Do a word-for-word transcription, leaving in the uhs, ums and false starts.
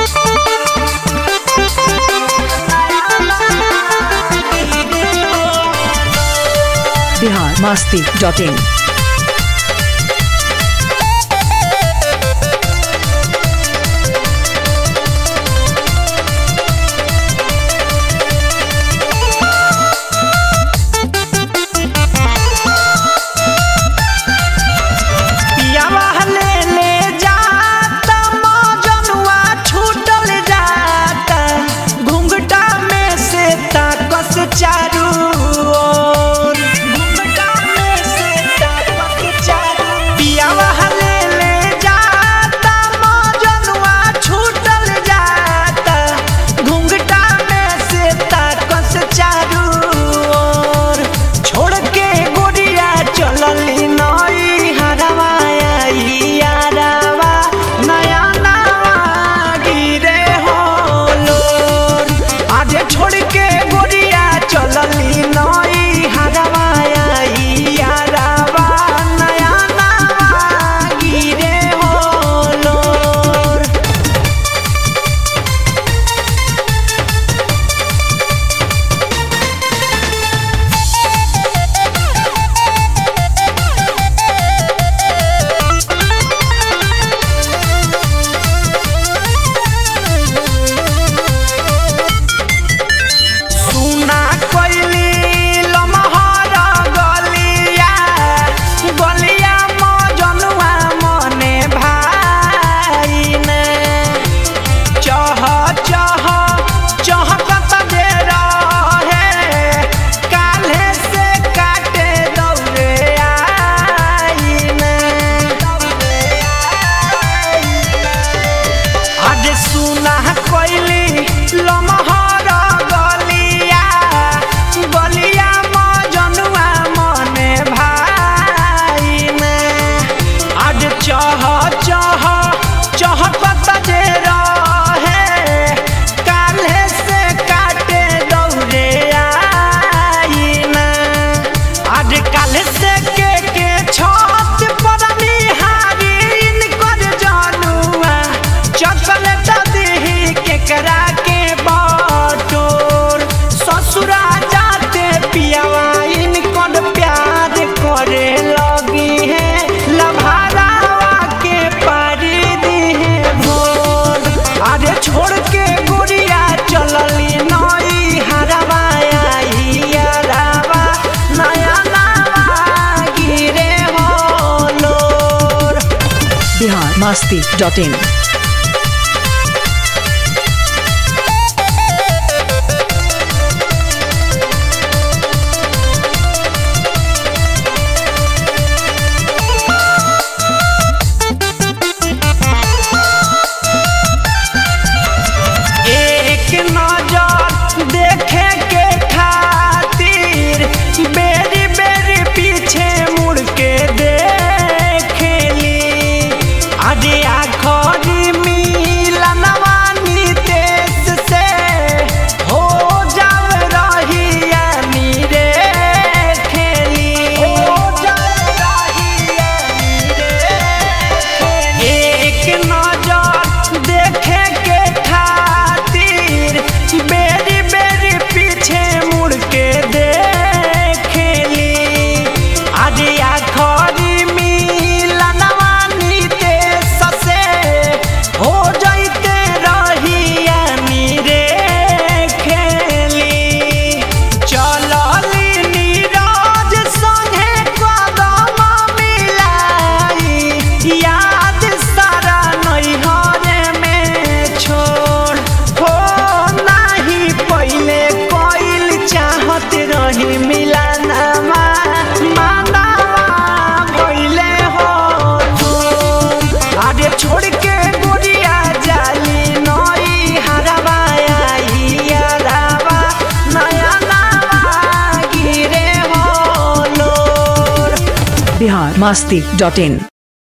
Bihar Masti dot इन। चारू ओर घुंघटा में से ताकत चारू पियावा ले ले जाता मौजनुआ छूटल जाता घुंघटा में से ताकत चारू ओर छोड़ के गोरिया चलली नई हरवा यारवा नया नवा गिरे हो लोर आज छोड़ के चलली नई हरवा यारवा नया नवा गिरे हो लोर। सुना कोइली लमहर गलिया गलिया मौजनुआ मने भाई ने चह चह चहकत जे रहे काल्हे से काटे दौड़े आई ने आज सुना कोइली लमहर गलिया गलिया मौजनुआ मने भाई ने आज चह चह चहकत जे रहे काल्हे से काटे दौड़े आई ने आज काल्हे से के के छत पर निहारी इनकर जनुआ चॉकलेट दीही केकरा के बटोर ससुरा जाते पियावा इनकर प्यार करे लगी है लभारावा के पारी दिहे भोर अरे छोड़ के गोरिया चलली नई हरवा यारवा नया नवा गिरे हो लोर। Bihar Masti dot in. एक नजर देखे के खातिर बेरी बेरी पीछे मुड़ के देखेली अरे आखरी मिलनवा नितेश से हो जाव रही यानी रे खेली हो जाव रही यानी रे एक नजर देखे के खातिर बेरी बेरी पीछे मुड़ के देखेली अरे आखरी मिलनवा नितेश से हो जाते रही यानी रे खेली चलली नीरज संगे कदम मिलाई याद सारा नैहर में छोड़ हो नाही पहले कोइल चाहत रही मिलनवा मानवा भइले हो तुम अरे छोड़ के गोरिया जाली नई हरवा यारवा नया नवा गिरे हो लोर। बिहार मस्ती डॉट इन।